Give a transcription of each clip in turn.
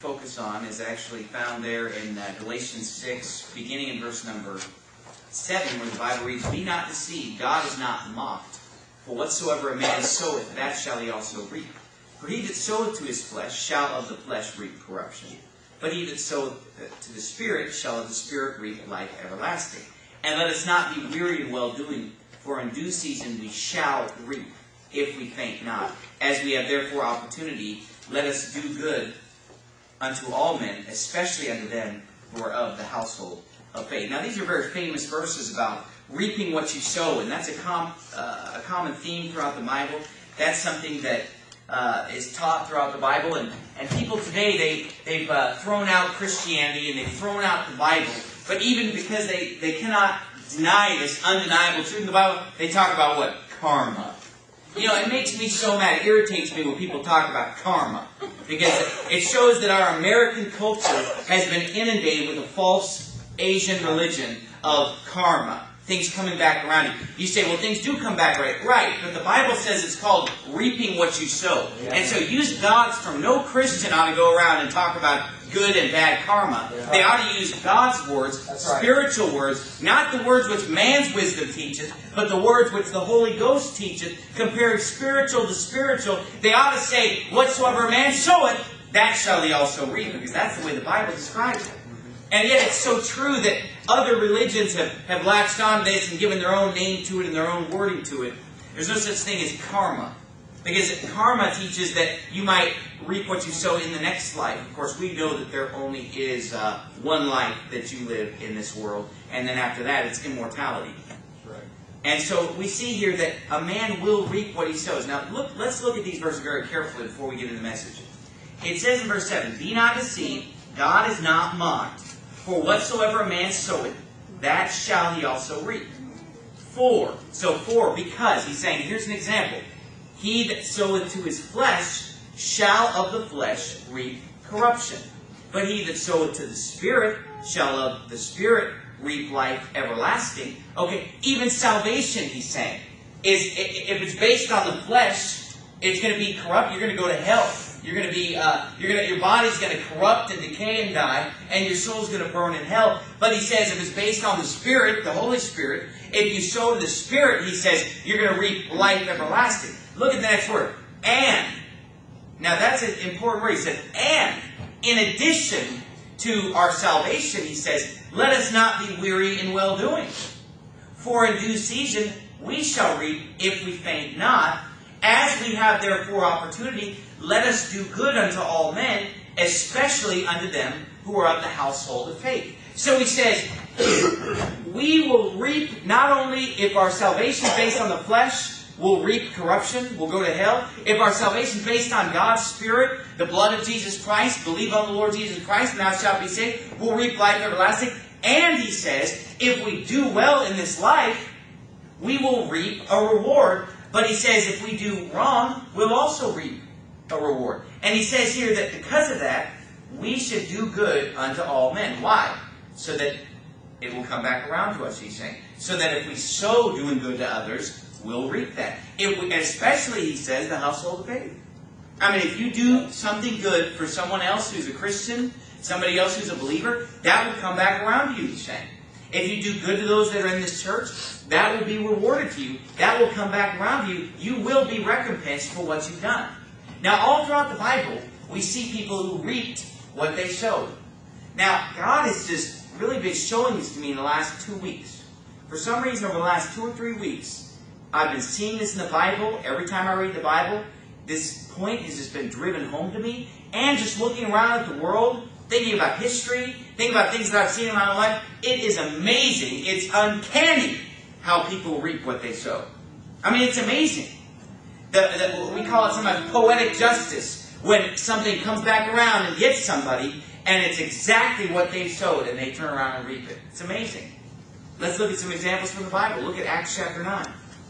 focus on is actually found there in Galatians 6, beginning in verse number 7, where the Bible reads, "Be not deceived, God is not mocked. For whatsoever a man soweth, that shall he also reap. For he that soweth to his flesh shall of the flesh reap corruption. But he that soweth to the Spirit shall of the Spirit reap life everlasting. And let us not be weary in well-doing, for in due season we shall reap, if we faint not. As we have therefore opportunity, let us do good unto all men, especially unto them who are of the household of faith." Now these are very famous verses about reaping what you sow, and that's a common theme throughout the Bible. That's something that is taught throughout the Bible, and people today, they've thrown out Christianity and they've thrown out the Bible, but even because they cannot deny this undeniable truth in the Bible, they talk about what? Karma. You know, it makes me so mad, it irritates me when people talk about karma, because it shows that our American culture has been inundated with a false Asian religion of karma. Things coming back around you. You say, well, things do come back right, but the Bible says it's called reaping what you sow. Yeah. And so use God's term. No Christian ought to go around and talk about good and bad karma. Yeah. They ought to use God's words, spiritual words, not the words which man's wisdom teaches, but the words which the Holy Ghost teaches, comparing spiritual to spiritual. They ought to say, whatsoever a man soweth, that shall he also reap, because that's the way the Bible describes it. And yet it's so true that other religions have latched on to this and given their own name to it and their own wording to it. There's no such thing as karma. Because karma teaches that you might reap what you sow in the next life. Of course, we know that there only is one life that you live in this world. And then after that, it's immortality. Right. And so we see here that a man will reap what he sows. Now, let's look at these verses very carefully before we get into the message. It says in verse 7, "Be not deceived, God is not mocked. For whatsoever a man soweth, that shall he also reap." Because, he's saying, here's an example. "He that soweth to his flesh shall of the flesh reap corruption. But he that soweth to the Spirit shall of the Spirit reap life everlasting." Okay, even salvation, he's saying, if it's based on the flesh, it's going to be corrupt. You're going to go to hell. You're going to be, your body's going to corrupt and decay and die, and your soul's going to burn in hell. But he says, if it's based on the Spirit, the Holy Spirit, if you sow to the Spirit, he says, you're going to reap life everlasting. Look at the next word, "and." Now that's an important word. He says, "and." In addition to our salvation, he says, "Let us not be weary in well-doing. For in due season we shall reap if we faint not. As we have therefore opportunity, let us do good unto all men, especially unto them who are of the household of faith." So he says, we will reap not only if our salvation is based on the flesh, we'll reap corruption, we'll go to hell. If our salvation is based on God's Spirit, the blood of Jesus Christ, believe on the Lord Jesus Christ, and thou shalt be saved, we'll reap life everlasting. And he says, if we do well in this life, we will reap a reward. But he says, if we do wrong, we'll also reap a reward. And he says here that because of that, we should do good unto all men. Why? So that it will come back around to us, he's saying. So that if we sow doing good to others, we'll reap that. Especially, he says, the household of faith. I mean, if you do something good for someone else who's a Christian, somebody else who's a believer, that will come back around to you, he's saying. If you do good to those that are in this church, that will be rewarded to you. That will come back around to you. You will be recompensed for what you've done. Now, all throughout the Bible, we see people who reaped what they sowed. Now, God has just really been showing this to me in the last 2 weeks. For some reason, over the last 2 or 3 weeks, I've been seeing this in the Bible. Every time I read the Bible, this point has just been driven home to me. And just looking around at the world, thinking about history, thinking about things that I've seen in my life, it is amazing. It's uncanny how people reap what they sow. I mean, it's amazing. We call it sometimes poetic justice, when something comes back around and gets somebody, and it's exactly what they sowed, and they turn around and reap it. It's amazing. Let's look at some examples from the Bible. Look at Acts chapter 9.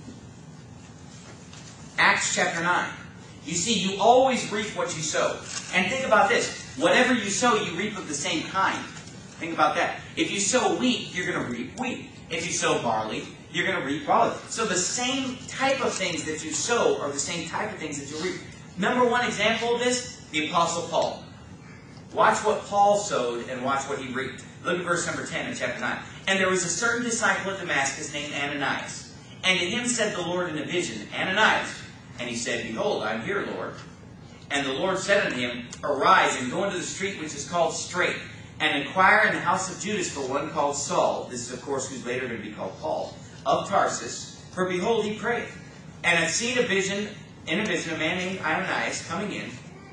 Acts chapter 9. You see, you always reap what you sow. And think about this. Whatever you sow, you reap of the same kind. Think about that. If you sow wheat, you're going to reap wheat. If you sow barley, you're going to reap barley. So the same type of things that you sow are the same type of things that you reap. Number one example of this, the Apostle Paul. Watch what Paul sowed and watch what he reaped. Look at verse number 10 in chapter 9. And there was a certain disciple at Damascus named Ananias. And to him said the Lord in a vision, Ananias. And he said, Behold, I am here, Lord. And the Lord said unto him, Arise, and go into the street which is called Straight, and inquire in the house of Judas for one called Saul. This is, of course, who's later going to be called Paul, of Tarsus. For behold, he prayeth, and hath seen in a vision, a man named Ananias coming in,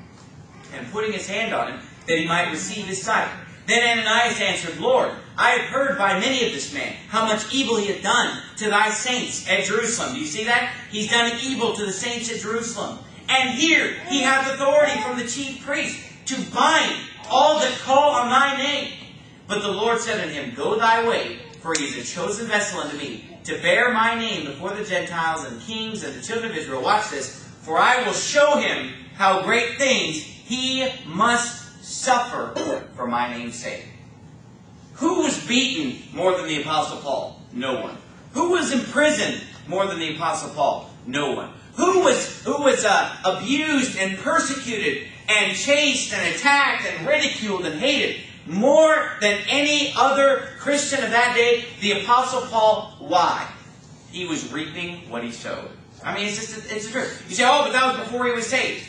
and putting his hand on him, that he might receive his sight. Then Ananias answered, Lord, I have heard by many of this man how much evil he hath done to thy saints at Jerusalem. Do you see that? He's done evil to the saints at Jerusalem. And here he hath authority from the chief priest to bind all that call on thy name. But the Lord said unto him, Go thy way, for he is a chosen vessel unto me, to bear my name before the Gentiles and kings and the children of Israel. Watch this. For I will show him how great things he must suffer for my name's sake. Who was beaten more than the Apostle Paul? No one. Who was imprisoned more than the Apostle Paul? No one. Who was abused and persecuted and chased and attacked and ridiculed and hated more than any other Christian of that day? The Apostle Paul. Why? He was reaping what he sowed. I mean, it's the truth. You say, oh, but that was before he was saved.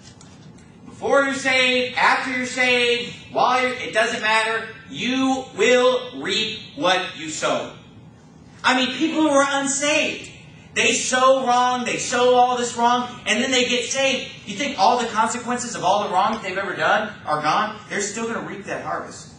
Before you're saved, after you're saved, it doesn't matter. You will reap what you sow. I mean, people who are unsaved, they sow wrong, they sow all this wrong, and then they get saved. You think all the consequences of all the wrong that they've ever done are gone? They're still going to reap that harvest.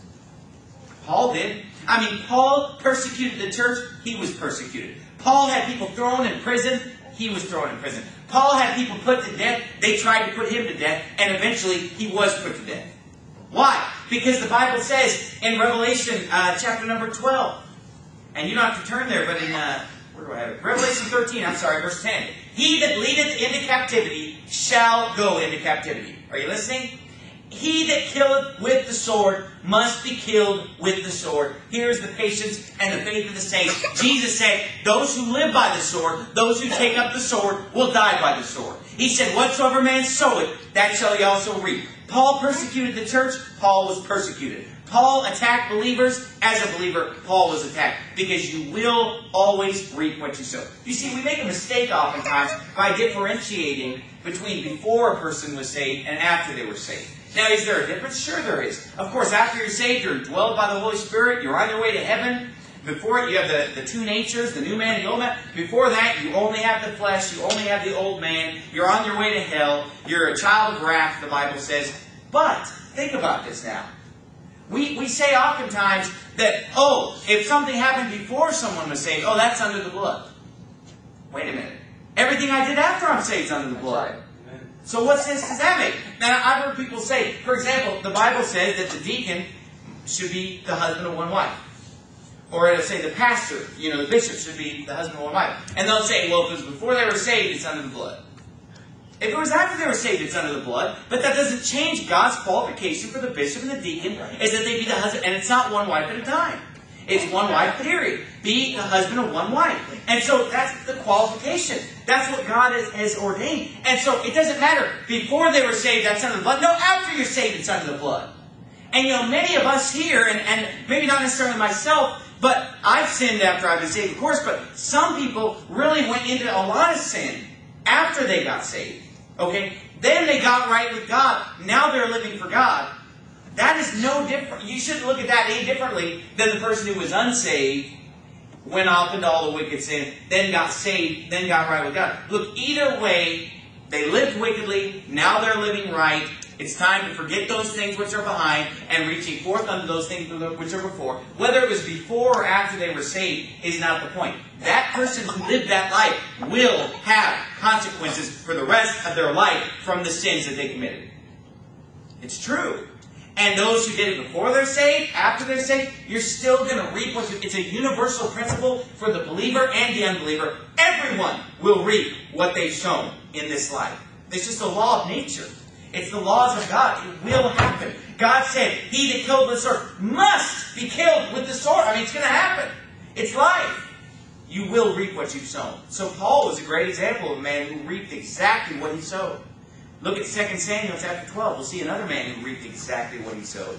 Paul did. I mean, Paul persecuted the church. He was persecuted. Paul had people thrown in prison. He was thrown in prison. Paul had people put to death. They tried to put him to death, and eventually he was put to death. Why? Because the Bible says in Revelation chapter number 12, and you don't have to turn there, but in, where do I have it? Revelation 13, verse 10. He that leadeth into captivity shall go into captivity. Are you listening? He that killeth with the sword must be killed with the sword. Here is the patience and the faith of the saints. Jesus said, those who live by the sword, those who take up the sword, will die by the sword. He said, whatsoever man soweth, that shall he also reap. Paul persecuted the church. Paul was persecuted. Paul attacked believers. As a believer, Paul was attacked. Because you will always reap what you sow. You see, we make a mistake oftentimes by differentiating between before a person was saved and after they were saved. Now, is there a difference? Sure there is. Of course, after you're saved, you're dwelled by the Holy Spirit. You're on your way to heaven. Before it, you have the two natures, the new man and the old man. Before that, you only have the flesh. You only have the old man. You're on your way to hell. You're a child of wrath, the Bible says. But, think about this now. We say oftentimes that, if something happened before someone was saved, that's under the blood. Wait a minute. Everything I did after I'm saved is under the blood. So what sense does that make? Now, I've heard people say, for example, the Bible says that the deacon should be the husband of one wife. Or it'll say the pastor, the bishop should be the husband of one wife. And they'll say, well, if it was before they were saved, it's under the blood. If it was after they were saved, it's under the blood. But that doesn't change God's qualification for the bishop and the deacon, is that they be the husband. And it's not one wife at a time. It's one wife, period. Be the husband of one wife. And so that's the qualification. That's what God has ordained. And so it doesn't matter. Before they were saved, that's under the blood. No, after you're saved, it's under the blood. And many of us here, and maybe not necessarily myself, but I've sinned after I've been saved, of course, but some people really went into a lot of sin after they got saved. Okay? Then they got right with God. Now they're living for God. That is no different. You shouldn't look at that any differently than the person who was unsaved, went off into all the wicked sin, then got saved, then got right with God. Look, either way, they lived wickedly, now they're living right. It's time to forget those things which are behind and reaching forth unto those things which are before. Whether it was before or after they were saved is not the point. That person who lived that life will have consequences for the rest of their life from the sins that they committed. It's true. And those who did it before they're saved, after they're saved, you're still going to reap what you... It's a universal principle for the believer and the unbeliever. Everyone will reap what they've sown in this life. It's just a law of nature. It's the laws of God. It will happen. God said, he that killed with the sword must be killed with the sword. I mean, it's going to happen. It's life. You will reap what you've sown. So Paul was a great example of a man who reaped exactly what he sowed. Look at 2 Samuel chapter 12. We'll see another man who reaped exactly what he sowed.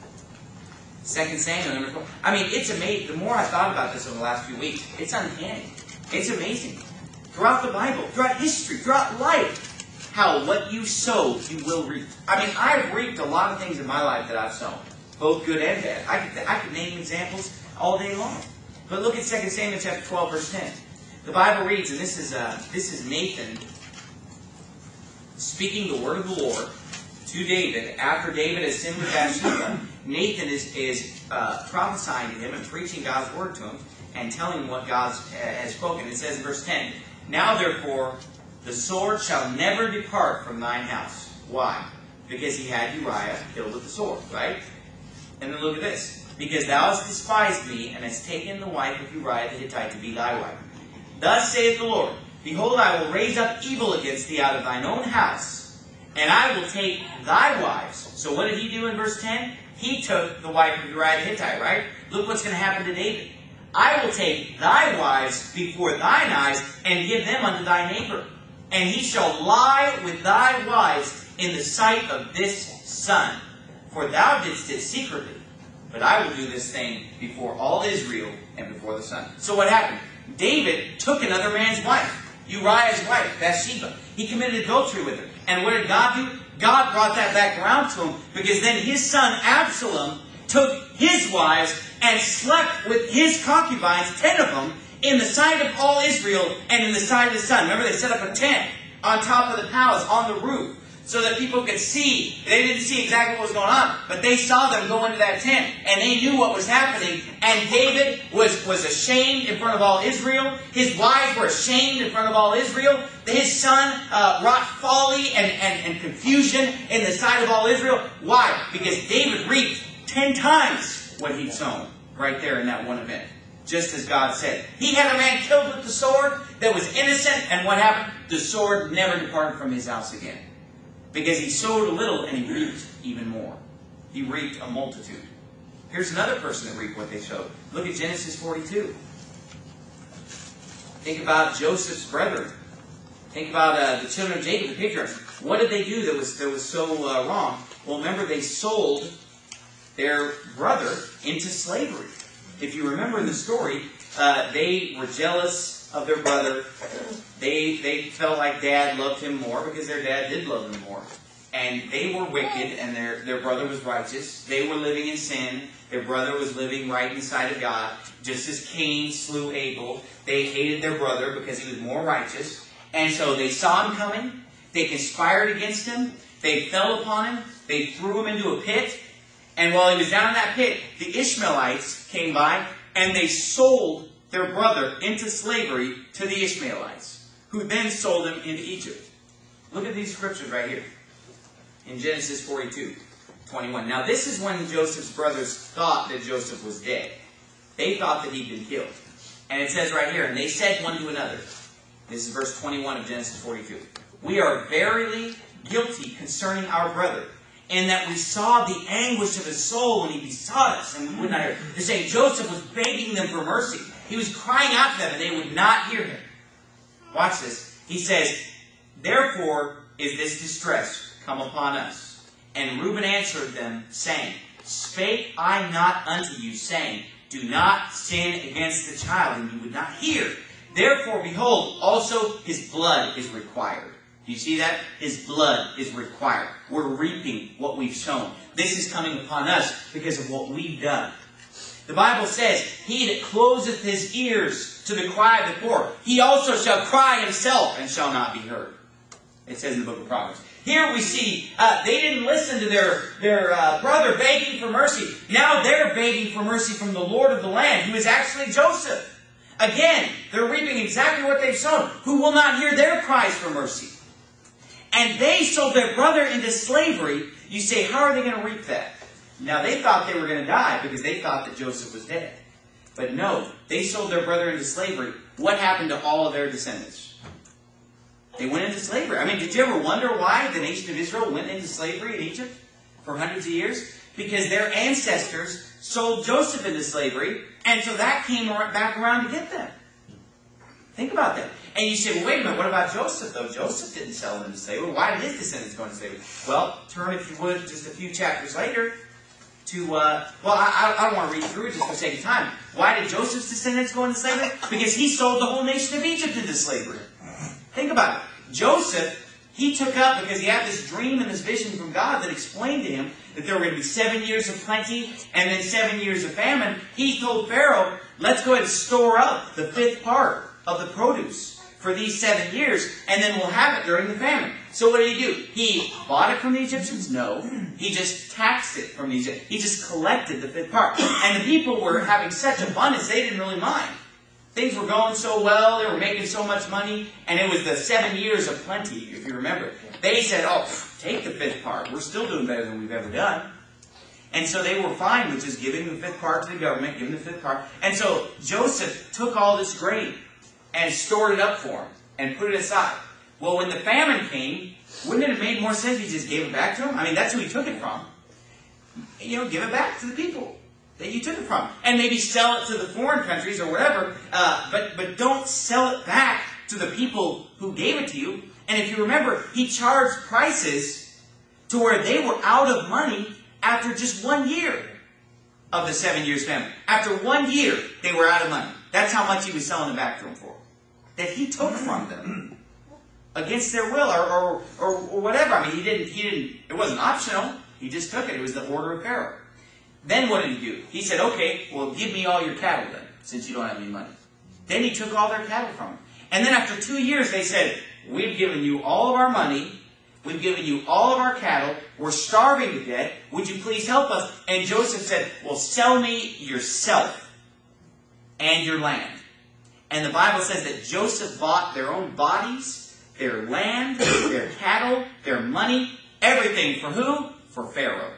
2 Samuel number 12. I mean, it's amazing. The more I thought about this over the last few weeks, it's uncanny. It's amazing. Throughout the Bible, throughout history, throughout life, how what you sow, you will reap. I mean, I've reaped a lot of things in my life that I've sown, both good and bad. I could name examples all day long. But look at 2 Samuel chapter 12, verse 10. The Bible reads, and this is Nathan speaking the word of the Lord to David. After David has sinned with Bathsheba, Nathan is prophesying to him and preaching God's word to him and telling him what God has spoken. It says in verse 10, "Now therefore the sword shall never depart from thine house." Why? Because he had Uriah killed with the sword, right? And then look at this. "Because thou hast despised me, and hast taken the wife of Uriah the Hittite to be thy wife. Thus saith the Lord, Behold, I will raise up evil against thee out of thine own house, and I will take thy wives." So what did he do in verse 10? He took the wife of Uriah the Hittite, right? Look what's going to happen to David. "I will take thy wives before thine eyes, and give them unto thy neighbor. And he shall lie with thy wives in the sight of this sun. For thou didst it secretly. But I will do this thing before all Israel and before the sun." So what happened? David took another man's wife, Uriah's wife, Bathsheba. He committed adultery with her. And what did God do? God brought that back around to him, because then his son Absalom took his wives and slept with his concubines, 10 of them, in the sight of all Israel and in the sight of the sun. Remember, they set up a tent on top of the palace, on the roof, so that people could see. They didn't see exactly what was going on, but they saw them go into that tent, and they knew what was happening. And David was ashamed in front of all Israel. His wives were ashamed in front of all Israel. His son wrought folly and confusion in the sight of all Israel. Why? Because David reaped 10 times what he'd sown right there in that one event. Just as God said. He had a man killed with the sword that was innocent, and what happened? The sword never departed from his house again. Because he sowed a little and he reaped even more. He reaped a multitude. Here's another person that reaped what they sowed. Look at Genesis 42. Think about Joseph's brethren. Think about the children of Jacob, the patriarchs. What did they do that was so wrong? Well, remember, they sold their brother into slavery. If you remember in the story, they were jealous of their brother. They felt like dad loved him more because their dad did love them more. And they were wicked, and their brother was righteous. They were living in sin. Their brother was living right in the sight of God. Just as Cain slew Abel, they hated their brother because he was more righteous. And so they saw him coming. They conspired against him. They fell upon him. They threw him into a pit. And while he was down in that pit, the Ishmaelites came by, and they sold their brother into slavery to the Ishmaelites, who then sold him into Egypt. Look at these scriptures right here in Genesis 42:21. Now this is when Joseph's brothers thought that Joseph was dead. They thought that he'd been killed. And it says right here, "And they said one to another," this is verse 21 of Genesis 42, "We are verily guilty concerning our brother, in that we saw the anguish of his soul when he besought us, and we would not hear." They're saying Joseph was begging them for mercy. He was crying out to them, and they would not hear him. Watch this. He says, "Therefore is this distress come upon us." And Reuben answered them, saying, "Spake I not unto you, saying, Do not sin against the child, and you would not hear. Therefore, behold, also his blood is required." Do you see that? His blood is required. We're reaping what we've sown. This is coming upon us because of what we've done. The Bible says, "He that closeth his ears to the cry of the poor, he also shall cry himself and shall not be heard." It says in the book of Proverbs. Here we see they didn't listen to their brother begging for mercy. Now they're begging for mercy from the Lord of the land, who is actually Joseph. Again, they're reaping exactly what they've sown, who will not hear their cries for mercy. And they sold their brother into slavery. You say, how are they going to reap that? Now, they thought they were going to die because they thought that Joseph was dead. But no, they sold their brother into slavery. What happened to all of their descendants? They went into slavery. I mean, did you ever wonder why the nation of Israel went into slavery in Egypt for hundreds of years? Because their ancestors sold Joseph into slavery, and so that came back around to get them. Think about that. And you say, well, wait a minute, what about Joseph, though? Joseph didn't sell them into slavery. Why did his descendants go into slavery? Well, turn, if you would, just a few chapters later to, I don't want to read through it just for the sake of time. Why did Joseph's descendants go into slavery? Because he sold the whole nation of Egypt into slavery. Think about it. Joseph, he took up, because he had this dream and this vision from God that explained to him that there were going to be 7 years of plenty and then 7 years of famine. He told Pharaoh, let's go ahead and store up the 5th part of the produce for these 7 years, and then we'll have it during the famine. So what did he do? He bought it from the Egyptians? No. He just taxed it from the Egyptians. He just collected the 5th part. And the people were having such abundance, they didn't really mind. Things were going so well, they were making so much money, and it was the 7 years of plenty, if you remember. They said, oh, take the 5th part. We're still doing better than we've ever done. And so they were fine with just giving the 5th part to the government, giving the 5th part. And so Joseph took all this grain and stored it up for him and put it aside. Well, when the famine came, wouldn't it have made more sense if he just gave it back to him? I mean, that's who he took it from. You know, give it back to the people that you took it from. And maybe sell it to the foreign countries or whatever, but don't sell it back to the people who gave it to you. And if you remember, he charged prices to where they were out of money after just 1 year of the 7 years famine. After 1 year, they were out of money. That's how much he was selling it back to them for. That he took from them. Against their will or whatever. I mean, he didn't, it wasn't optional. He just took it. It was the order of Pharaoh. Then what did he do? He said, okay, well, give me all your cattle then, since you don't have any money. Then he took all their cattle from them. And then after 2 years, they said, we've given you all of our money. We've given you all of our cattle. We're starving to death. Would you please help us? And Joseph said, well, sell me yourself and your land. And the Bible says that Joseph bought their own bodies, their land, their cattle, their money, everything. For who? For Pharaoh.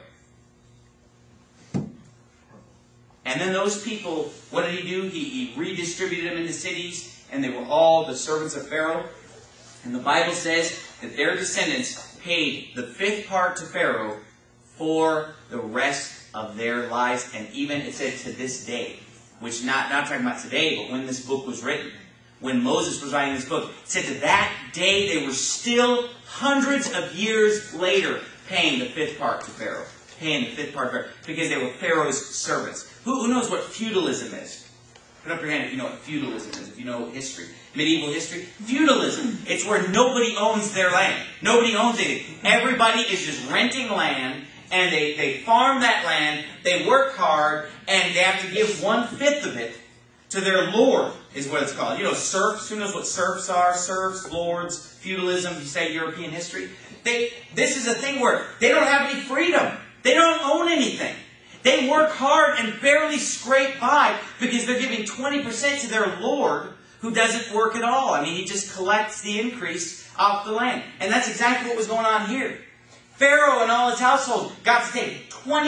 And then those people, what did he do? He redistributed them into cities, and they were all the servants of Pharaoh. And the Bible says that their descendants paid the 5th part to Pharaoh for the rest of their lives. And even, it said, to this day. Which, not talking about today, but when this book was written. When Moses was writing this book. It said to that day they were still hundreds of years later paying the 5th part to Pharaoh. Paying the 5th part to Pharaoh. Because they were Pharaoh's servants. Who knows what feudalism is? Put up your hand if you know what feudalism is, if you know history. Medieval history. Feudalism. It's where nobody owns their land. Nobody owns anything. Everybody is just renting land, and they farm that land, they work hard, and they have to give 1/5 of it to their lord, is what it's called. You know, serfs. Who knows what serfs are? Serfs, lords, feudalism, you say European history. This is a thing where they don't have any freedom. They don't own anything. They work hard and barely scrape by because they're giving 20% to their lord who doesn't work at all. I mean, he just collects the increase off the land. And that's exactly what was going on here. Pharaoh and all his household got to take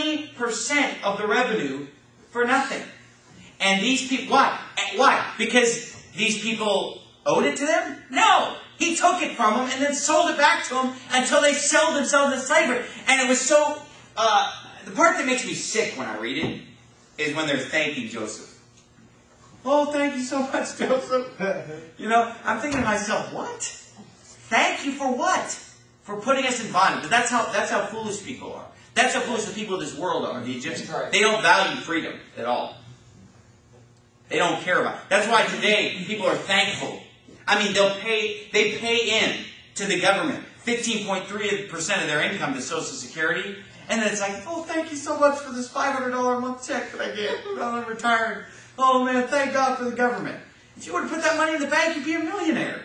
20% of the revenue for nothing. And these people, why? Why? Because these people owed it to them? No! He took it from them and then sold it back to them until they sold themselves into slavery. And it was so... the part that makes me sick when I read it is when they're thanking Joseph. Oh, thank you so much, Joseph. You know, I'm thinking to myself, what? Thank you for what? For putting us in bondage. But that's how foolish people are. That's how foolish the people of this world are, the Egyptians. They don't value freedom at all. They don't care about it. That's why today people are thankful. I mean, they pay in to the government 15.3% of their income to Social Security. And then it's like, oh, thank you so much for this $500 a month check that I get when I'm retired. Oh, man, thank God for the government. If you were to put that money in the bank, you'd be a millionaire.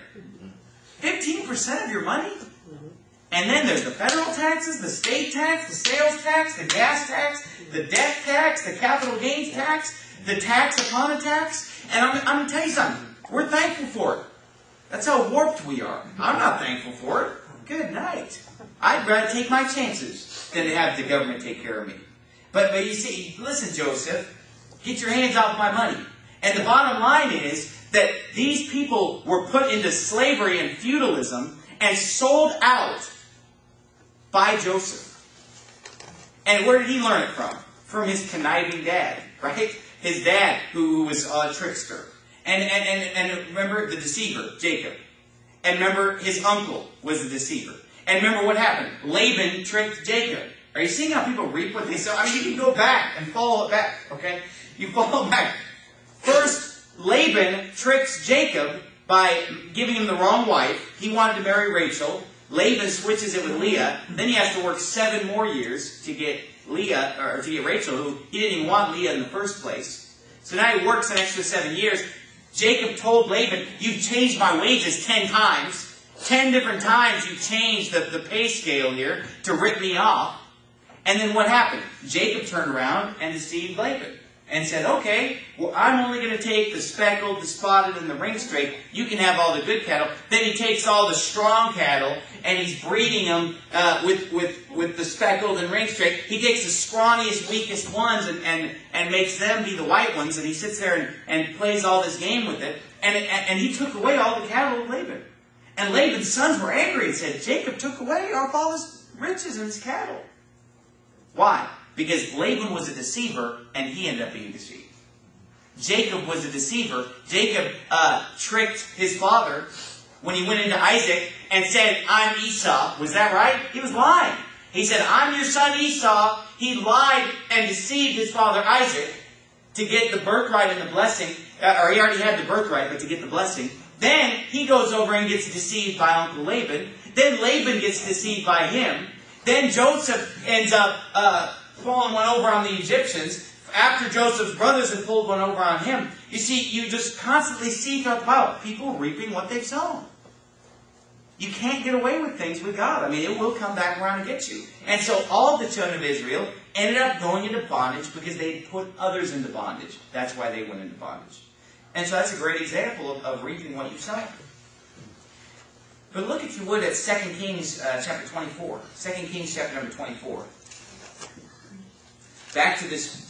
15% of your money? And then there's the federal taxes, the state tax, the sales tax, the gas tax, the death tax, the capital gains tax, the tax upon a tax. And I'm going to tell you something. We're thankful for it. That's how warped we are. I'm not thankful for it. Good night. I'd rather take my chances than to have the government take care of me. But you see, listen, Joseph, get your hands off my money. And the bottom line is that these people were put into slavery and feudalism and sold out by Joseph. And where did he learn it from? From his conniving dad, right? His dad, who was a trickster. And remember the deceiver, Jacob. And remember his uncle was the deceiver. And remember what happened. Laban tricked Jacob. Are you seeing how people reap what they sow? I mean, you can go back and follow it back, okay? You follow back. First, Laban tricks Jacob by giving him the wrong wife. He wanted to marry Rachel. Laban switches it with Leah. Then he has to work 7 more years to get Leah, or to get Rachel, who he didn't even want Leah in the first place. So now he works an extra 7 years. Jacob told Laban, "You've changed my wages 10 times. 10 different times you've changed the pay scale here to rip me off." And then what happened? Jacob turned around and deceived Laban and said, "Okay, well, I'm only going to take the speckled, the spotted, and the ring straight. You can have all the good cattle." Then he takes all the strong cattle and he's breeding them with the speckled and ring straight. He takes the scrawniest, weakest ones and makes them be the white ones. And he sits there and plays all this game with it. And he took away all the cattle of Laban. And Laban's sons were angry and said, "Jacob took away our father's riches and his cattle." Why? Because Laban was a deceiver, and he ended up being deceived. Jacob was a deceiver. Jacob tricked his father when he went into Isaac and said, "I'm Esau." Was that right? He was lying. He said, "I'm your son Esau." He lied and deceived his father Isaac to get the birthright and the blessing. Or he already had the birthright, but to get the blessing. Then he goes over and gets deceived by Uncle Laban. Then Laban gets deceived by him. Then Joseph ends up pulling one over on the Egyptians after Joseph's brothers had pulled one over on him. You see, you just constantly see throughout the Bible people reaping what they've sown. You can't get away with things with God. I mean, it will come back around and get you. And so all the children of Israel ended up going into bondage because they put others into bondage. That's why they went into bondage. And so that's a great example of reaping what you sow. But look, if you would, at 2 Kings chapter 24. 2 Kings chapter number 24. Back to this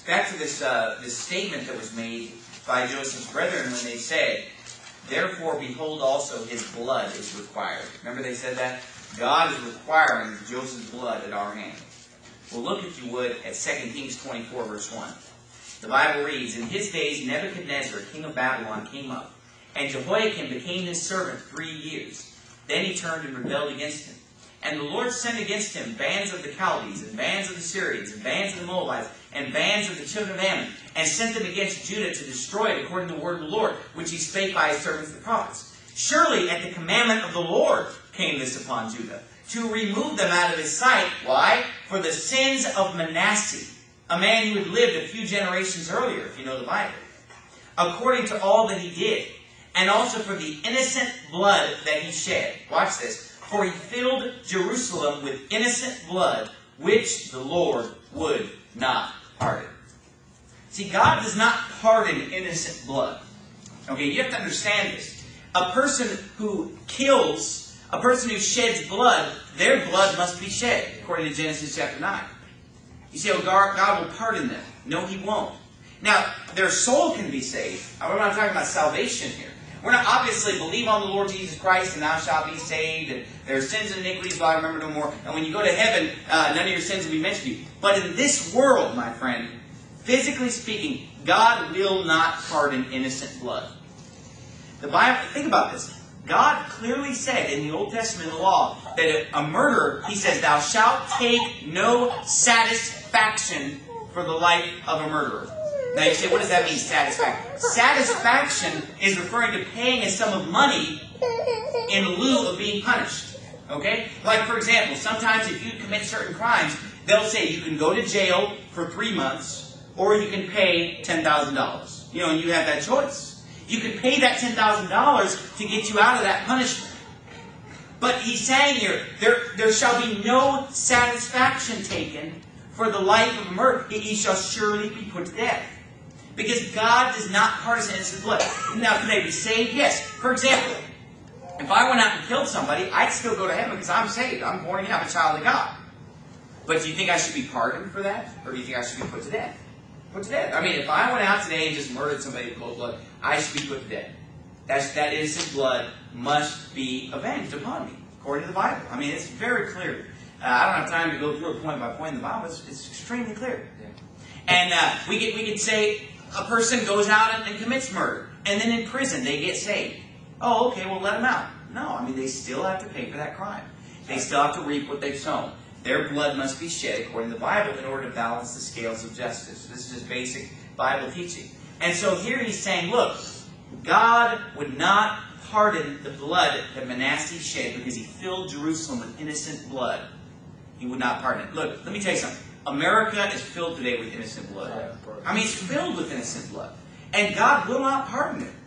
statement that was made by Joseph's brethren when they said, "Therefore, behold, also his blood is required." Remember they said that? God is requiring Joseph's blood at our hand. Well, look, if you would, at 2 Kings 24, verse 1. The Bible reads, "In his days Nebuchadnezzar, king of Babylon, came up, and Jehoiakim became his servant 3 years. Then he turned and rebelled against him. And the Lord sent against him bands of the Chaldees, and bands of the Syrians, and bands of the Moabites, and bands of the children of Ammon, and sent them against Judah to destroy it according to the word of the Lord, which he spake by his servants the prophets. Surely at the commandment of the Lord came this upon Judah, to remove them out of his sight." Why? "For the sins of Manasseh," a man who had lived a few generations earlier, if you know the Bible, "according to all that he did, and also for the innocent blood that he shed." Watch this. "For he filled Jerusalem with innocent blood, which the Lord would not pardon." See, God does not pardon innocent blood. Okay, you have to understand this. A person who kills, a person who sheds blood, their blood must be shed, according to Genesis chapter 9. You say, "Oh, God will pardon them." No, he won't. Now, their soul can be saved. We're not talking about salvation here. We're not obviously believe on the Lord Jesus Christ and thou shalt be saved, and their sins and iniquities will I remember no more. And when you go to heaven, none of your sins will be mentioned to you. But in this world, my friend, physically speaking, God will not pardon innocent blood. The Bible, think about this. God clearly said in the Old Testament law that a murderer, he says, "Thou shalt take no satisfaction for the life of a murderer." Now you say, what does that mean, satisfaction? Satisfaction is referring to paying a sum of money in lieu of being punished. Okay? Like, for example, sometimes if you commit certain crimes, they'll say you can go to jail for 3 months, or you can pay $10,000. You know, and you have that choice. You can pay that $10,000 to get you out of that punishment. But he's saying here, there shall be no satisfaction taken for the life of a murderer. He shall surely be put to death. Because God does not pardon innocent blood. Now, can they be saved? Yes. For example, if I went out and killed somebody, I'd still go to heaven because I'm saved. I'm born again. I'm a child of God. But do you think I should be pardoned for that? Or do you think I should be put to death? Put to death. I mean, if I went out today and just murdered somebody with cold blood, I should be put to death. That innocent blood must be avenged upon me, according to the Bible. I mean, it's very clear. I don't have time to go through it point by point in the Bible. It's extremely clear. And we could say a person goes out and commits murder. and then in prison they get saved. Oh, okay, well let them out. No, I mean they still have to pay for that crime. They still have to reap what they've sown. Their blood must be shed according to the Bible in order to balance the scales of justice. This is just basic Bible teaching. And so here he's saying, look, God would not pardon the blood that Manasseh shed because he filled Jerusalem with innocent blood. He would not pardon it. Look, let me tell you something. America is filled today with innocent blood. I mean, it's filled with innocent blood. And God will not pardon it.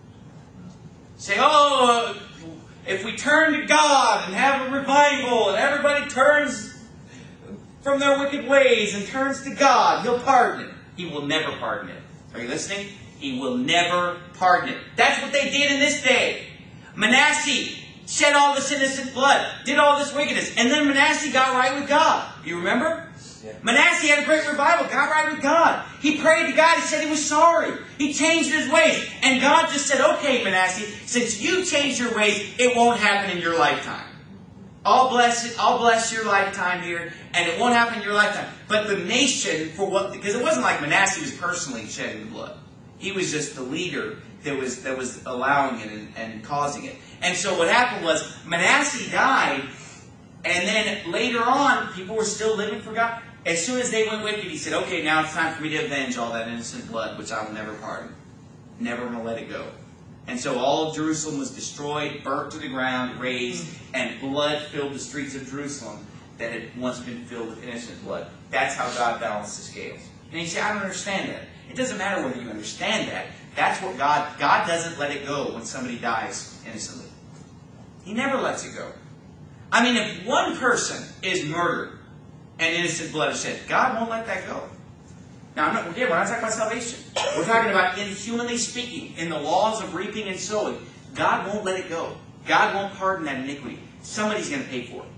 Say, oh, if we turn to God and have a revival and everybody turns from their wicked ways and turns to God, He'll pardon it. He will never pardon it. Are you listening? He will never pardon it. That's what they did in this day. Manasseh shed all this innocent blood, did all this wickedness, and then Manasseh got right with God. You remember? Yeah. Manasseh had a great revival, got right with God. He prayed to God, he said he was sorry. He changed his ways. And God just said, okay, Manasseh, since you changed your ways, it won't happen in your lifetime. I'll bless your lifetime here, and it won't happen in your lifetime. But the nation, for what? Because it wasn't like Manasseh was personally shedding the blood. He was just the leader that was allowing it and causing it. And so what happened was Manasseh died, and then later on, people were still living for God. As soon as they went wicked, he said, okay, now it's time for me to avenge all that innocent blood, which I will never pardon. Never going to let it go. And so all of Jerusalem was destroyed, burnt to the ground, razed, and blood filled the streets of Jerusalem that had once been filled with innocent blood. That's how God balanced the scales. And you say, I don't understand that. It doesn't matter whether you understand that. That's what God doesn't let it go when somebody dies innocently. He never lets it go. I mean, if one person is murdered and innocent blood is shed, God won't let that go. Now, we're not talking about salvation. We're talking about, humanly speaking, in the laws of reaping and sowing. God won't let it go. God won't pardon that iniquity. Somebody's going to pay for it.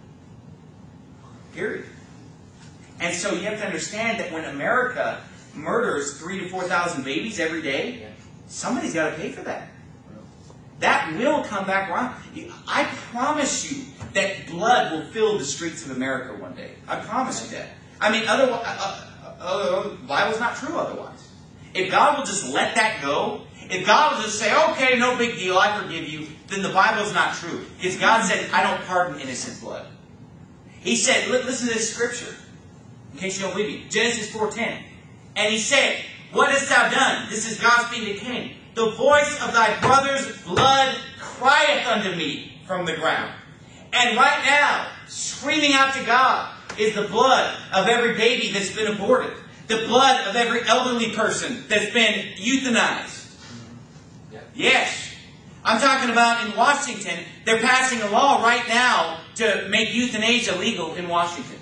Period. And so you have to understand that when America murders 3,000 to 4,000 babies every day, somebody's got to pay for that. That will come back around. I promise you that blood will fill the streets of America one day. I promise you that. I mean, the Bible's not true otherwise. If God will just let that go, if God will just say, okay, no big deal, I forgive you, then the Bible's not true. Because God said, I don't pardon innocent blood. He said, listen to this scripture, in case you don't believe me. Genesis 4:10. And he said, what hast thou done? This is God speaking to Cain. The voice of thy brother's blood crieth unto me from the ground. And right now, screaming out to God, is the blood of every baby that's been aborted. The blood of every elderly person that's been euthanized. Yes. I'm talking about in Washington, they're passing a law right now to make euthanasia legal in Washington.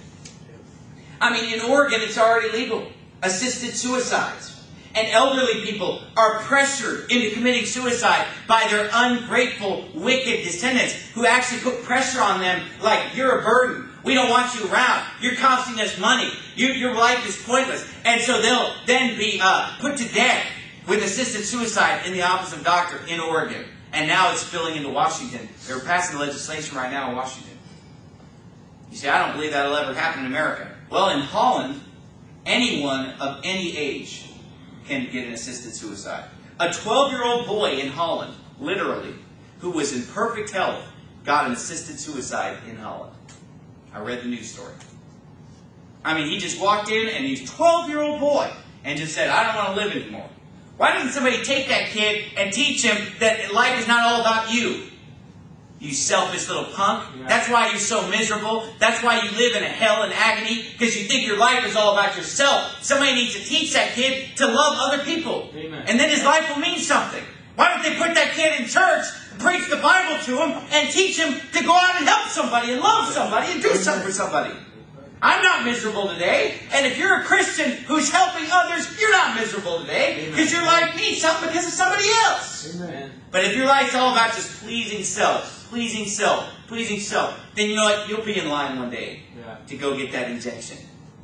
I mean, in Oregon, it's already legal. Assisted suicides. And elderly people are pressured into committing suicide by their ungrateful, wicked descendants who actually put pressure on them like, you're a burden. We don't want you around. You're costing us money. Your life is pointless. And so they'll then be put to death with assisted suicide in the office of doctor in Oregon. And now it's spilling into Washington. They're passing legislation right now in Washington. You say, I don't believe that'll ever happen in America. Well, in Holland, anyone of any age can get an assisted suicide. A 12-year-old boy in Holland, literally, who was in perfect health, got an assisted suicide in Holland. I read the news story. I mean, he just walked in and he's a 12-year-old boy and just said, I don't want to live anymore. Why doesn't somebody take that kid and teach him that life is not all about you? You selfish little punk. Yeah. That's why you're so miserable. That's why you live in a hell and agony, because you think your life is all about yourself. Somebody needs to teach that kid to love other people. Amen. And then his life will mean something. Why don't they put that kid in church, preach the Bible to him, and teach him to go out and help somebody and love somebody and do something for somebody? I'm not miserable today. And if you're a Christian who's helping others, you're not miserable today, because your life means something because of somebody else. Amen. But if your life's all about just pleasing self, pleasing self, then you know what? You'll be in line one day to go get that injection.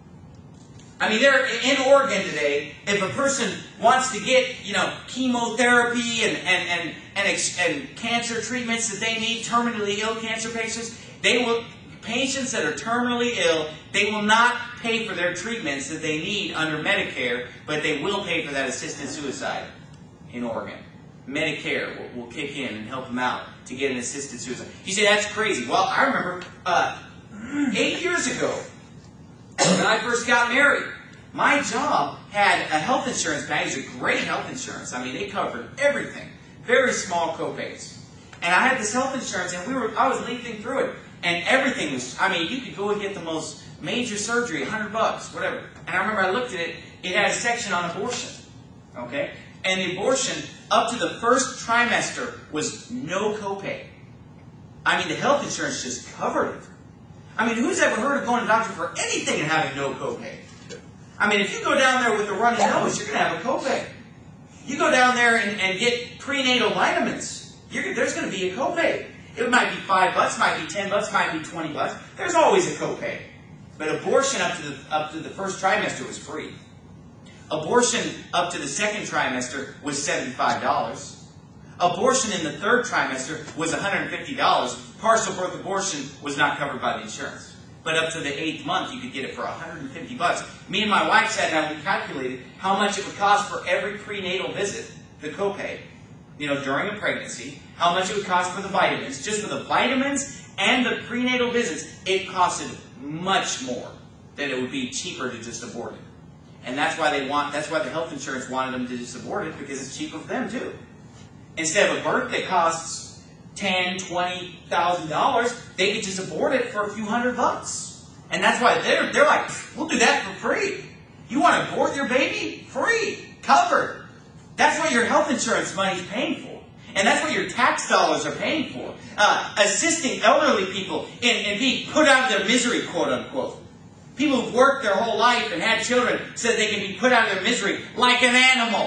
I mean, they're in Oregon today. If a person wants to get, chemotherapy and cancer treatments that they need, terminally ill cancer patients, patients that are terminally ill, they will not pay for their treatments that they need under Medicare, but they will pay for that assisted suicide in Oregon. Medicare will kick in and help them out to get an assisted suicide. You say, that's crazy. Well, I remember 8 years ago, when I first got married, my job had a health insurance package, a great health insurance. I mean, they covered everything. Very small copays. And I had this health insurance, and I was leafing through it. And everything was, I mean, you could go and get the most major surgery, $100, whatever. And I remember I looked at it, it had a section on abortion. Okay? And the abortion, up to the first trimester, was no copay. I mean, the health insurance just covered it. I mean, who's ever heard of going to the doctor for anything and having no copay? I mean, if you go down there with a runny nose, you're going to have a copay. You go down there and get prenatal vitamins, there's going to be a copay. It might be $5, might be $10, might be $20. There's always a copay. But abortion up to the first trimester was free. Abortion up to the second trimester was $75. Abortion in the third trimester was $150. Partial birth abortion was not covered by the insurance. But up to the 8th month, you could get it for $150. Me and my wife sat down and we calculated how much it would cost for every prenatal visit, the copay, during a pregnancy, how much it would cost for the vitamins. Just for the vitamins and the prenatal visits, it costed much more than it would be cheaper to just abort it. And that's why the health insurance wanted them to just abort it, because it's cheaper for them too. Instead of a birth that costs $10,000, $20,000, they could just abort it for a few $100. And that's why they're like, we'll do that for free. You want to abort your baby? Free. Covered. That's what your health insurance money is paying for. And that's what your tax dollars are paying for. Assisting elderly people in being put out of their misery, quote unquote. People who've worked their whole life and had children so that they can be put out of their misery like an animal.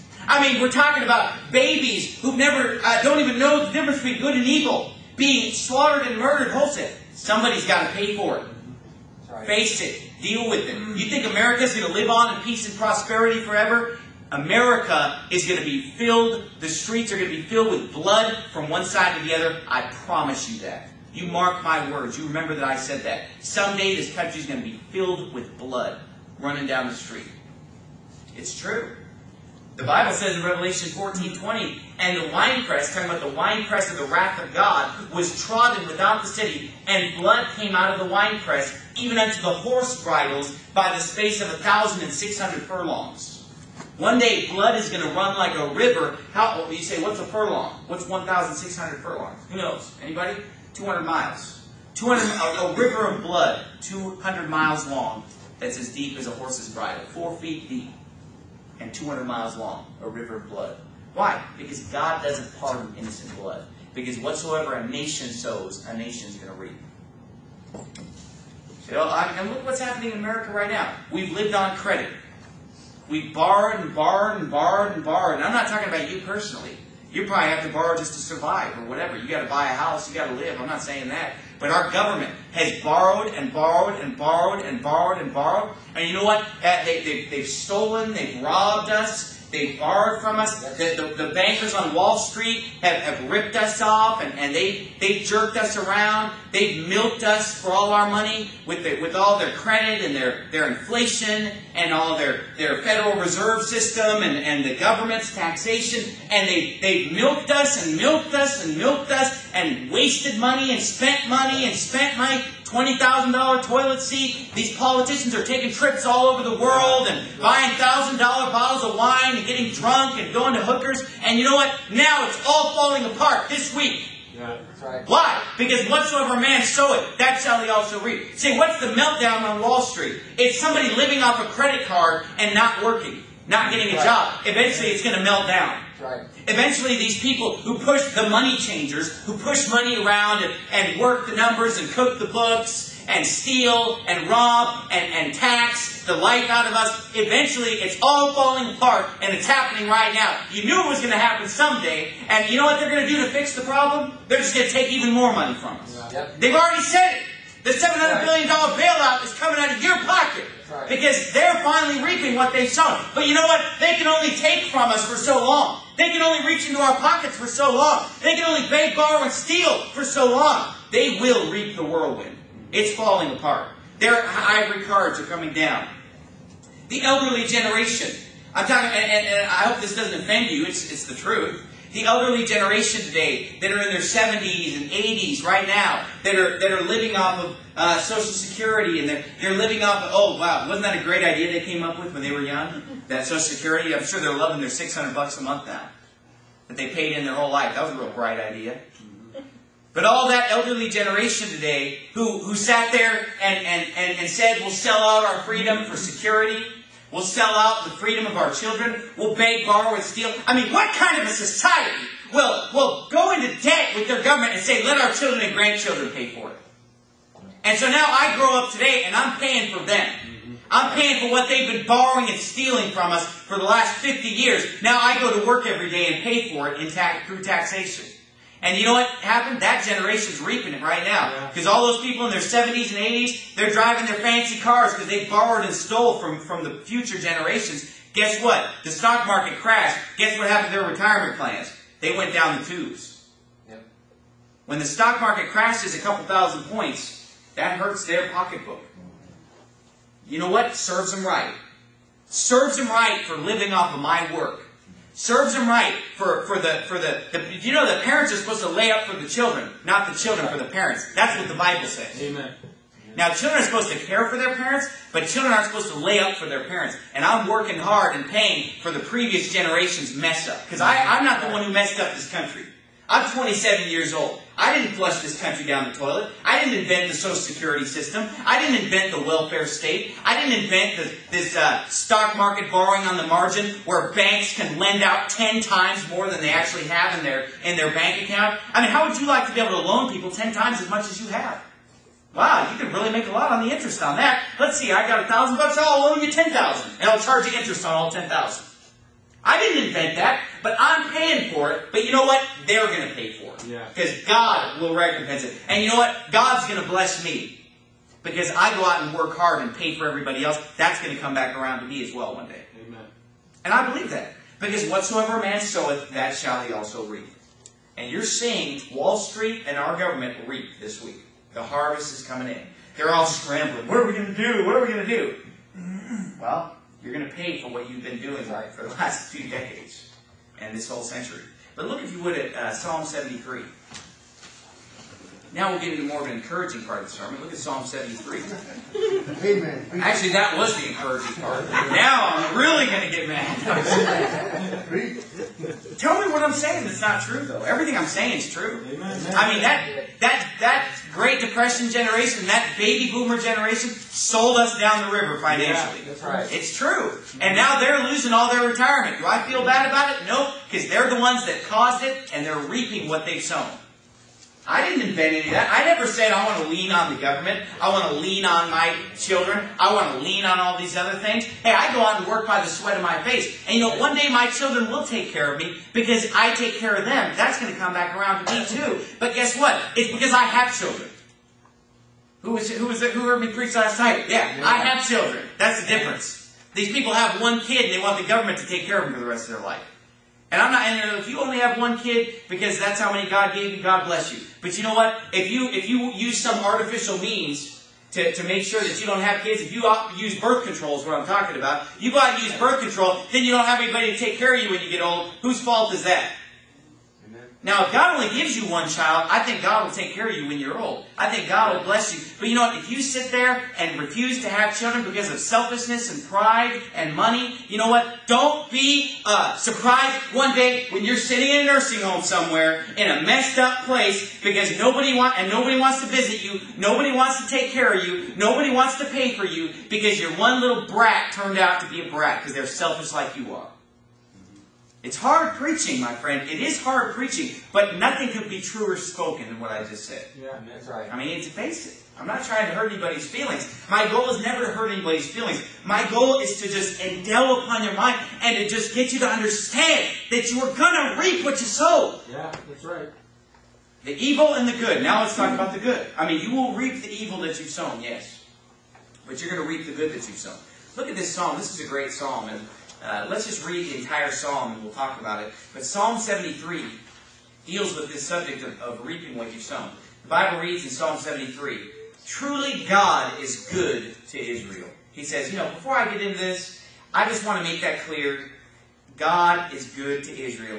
I mean, we're talking about babies who don't even know the difference between good and evil, being slaughtered and murdered wholesale. Somebody's got to pay for it. Right. Face it. Deal with it. You think America's going to live on in peace and prosperity forever? America is going to be filled, the streets are going to be filled with blood from one side to the other. I promise you that. You mark my words. You remember that I said that. Someday this country is going to be filled with blood running down the street. It's true. The Bible says in Revelation 14:20, and the winepress, talking about the winepress of the wrath of God, was trodden without the city, and blood came out of the winepress, even unto the horse bridles, by the space of 1,600 furlongs. One day, blood is going to run like a river. You say, what's a furlong? What's 1,600 furlongs? Who knows? Anybody? 200 miles. A river of blood, 200 miles long, that's as deep as a horse's bridle, 4 feet deep, and 200 miles long, a river of blood. Why? Because God doesn't pardon innocent blood. Because whatsoever a nation sows, a nation's going to reap. And look what's happening in America right now. We've lived on credit. We've borrowed and borrowed and borrowed and borrowed. And I'm not talking about you personally. You probably have to borrow just to survive or whatever. You got to buy a house. You got to live. I'm not saying that. But our government has borrowed and borrowed and borrowed and borrowed and borrowed. And you know what? They've stolen. They've robbed us. They've borrowed from us. The bankers on Wall Street have ripped us off, and they've jerked us around. They've milked us for all our money with all their credit and their inflation and all their Federal Reserve System and the government's taxation. And they've milked us and milked us and milked us and wasted money and spent money and spent money. $20,000 toilet seat. These politicians are taking trips all over the world and buying $1,000 bottles of wine and getting drunk and going to hookers. And you know what? Now it's all falling apart this week. Yeah, that's right. Why? Because whatsoever man soweth, that shall he also reap. See, what's the meltdown on Wall Street? It's somebody living off a credit card and not working, not getting a job. Eventually it's going to melt down. Right. Eventually these people who push the money changers, who push money around and work the numbers and cook the books and steal and rob and tax the life out of us, eventually it's all falling apart, and it's happening right now. You knew it was going to happen someday, and you know what they're going to do to fix the problem? They're just going to take even more money from us. Yep. They've already said it. The $700 billion bailout is coming out of your pocket. Right. Because they're finally reaping what they've sown. But you know what? They can only take from us for so long. They can only reach into our pockets for so long. They can only beg, borrow, and steal for so long. They will reap the whirlwind. It's falling apart. Their ivory cards are coming down. The elderly generation. I'm talking, and I hope this doesn't offend you. It's the truth. The elderly generation today that are in their 70s and 80s right now, that are living off of Social Security, and they're living off of, oh wow, wasn't that a great idea they came up with when they were young? That Social Security, I'm sure they're loving their $600 a month now that they paid in their whole life. That was a real bright idea. But all that elderly generation today who sat there and said, we'll sell out our freedom for security, we'll sell out the freedom of our children, we'll beg, borrow, and steal. I mean, what kind of a society will go into debt with their government and say, let our children and grandchildren pay for it? And so now I grow up today and I'm paying for them. I'm paying for what they've been borrowing and stealing from us for the last 50 years. Now I go to work every day and pay for it through taxation. And you know what happened? That generation's reaping it right now. Because all those people in their 70s and 80s, they're driving their fancy cars because they borrowed and stole from the future generations. Guess what? The stock market crashed. Guess what happened to their retirement plans? They went down the tubes. Yep. When the stock market crashes a couple thousand points, that hurts their pocketbook. You know what? Serves them right. Serves them right for living off of my work. Serves them right for the you know, the parents are supposed to lay up for the children, not the children for the parents. That's what the Bible says. Amen. Now, children are supposed to care for their parents, but children aren't supposed to lay up for their parents. And I'm working hard and paying for the previous generation's mess up. Because I'm not the one who messed up this country. I'm 27 years old. I didn't flush this country down the toilet. I didn't invent the Social Security system. I didn't invent the welfare state. I didn't invent this stock market borrowing on the margin where banks can lend out 10 times more than they actually have in their bank account. I mean, how would you like to be able to loan people 10 times as much as you have? Wow, you could really make a lot on the interest on that. Let's see, I got $1,000, I'll loan you $10,000, and I'll charge you interest on all $10,000. I didn't invent that, but I'm paying for it. But you know what? They're going to pay for it. Because God will recompense it. And you know what? God's going to bless me. Because I go out and work hard and pay for everybody else. That's going to come back around to me as well one day. Amen. And I believe that. Because whatsoever a man soweth, that shall he also reap. And you're seeing Wall Street and our government reap this week. The harvest is coming in. They're all scrambling. What are we going to do? What are we going to do? Well, you're going to pay for what you've been doing right for the last few decades and this whole century. But look, if you would, at Psalm 73. Now we'll get into more of an encouraging part of the sermon. Look at Psalm 73. Amen. Actually, that was the encouraging part. Now I'm really going to get mad. Tell me what I'm saying that's not true, though. Everything I'm saying is true. I mean, that Great Depression generation, that baby boomer generation, sold us down the river financially. Yeah, that's right. It's true. And now they're losing all their retirement. Do I feel bad about it? Nope. Because they're the ones that caused it, and they're reaping what they've sown. I didn't invent any of that. I never said I want to lean on the government. I want to lean on my children. I want to lean on all these other things. Hey, I go out and work by the sweat of my face. And you know, one day my children will take care of me because I take care of them. That's going to come back around to me too. But guess what? It's because I have children. Who heard me preach last night? Yeah, I have children. That's the difference. These people have one kid and they want the government to take care of them for the rest of their life. And I'm not, and if you only have one kid because that's how many God gave you, God bless you. But you know what? If you use some artificial means to make sure that you don't have kids, if you use birth control is what I'm talking about, you go out and use birth control, then you don't have anybody to take care of you when you get old. Whose fault is that? Now, if God only gives you one child, I think God will take care of you when you're old. I think God will bless you. But you know what? If you sit there and refuse to have children because of selfishness and pride and money, you know what? Don't be surprised one day when you're sitting in a nursing home somewhere in a messed up place because nobody wants to visit you, nobody wants to take care of you, nobody wants to pay for you because your one little brat turned out to be a brat because they're selfish like you are. It's hard preaching, my friend. It is hard preaching, but nothing could be truer spoken than what I just said. Yeah, that's right. I mean, it's basic. I'm not trying to hurt anybody's feelings. My goal is never to hurt anybody's feelings. My goal is to just indwell upon your mind and to just get you to understand that you are going to reap what you sow. Yeah, that's right. The evil and the good. Now let's talk about the good. I mean, you will reap the evil that you've sown, yes. But you're going to reap the good that you've sown. Look at this psalm. This is a great psalm. And let's just read the entire psalm and we'll talk about it. But Psalm 73 deals with this subject of reaping what you've sown. The Bible reads in Psalm 73, "Truly God is good to Israel." He says, you know, before I get into this, I just want to make that clear. God is good to Israel.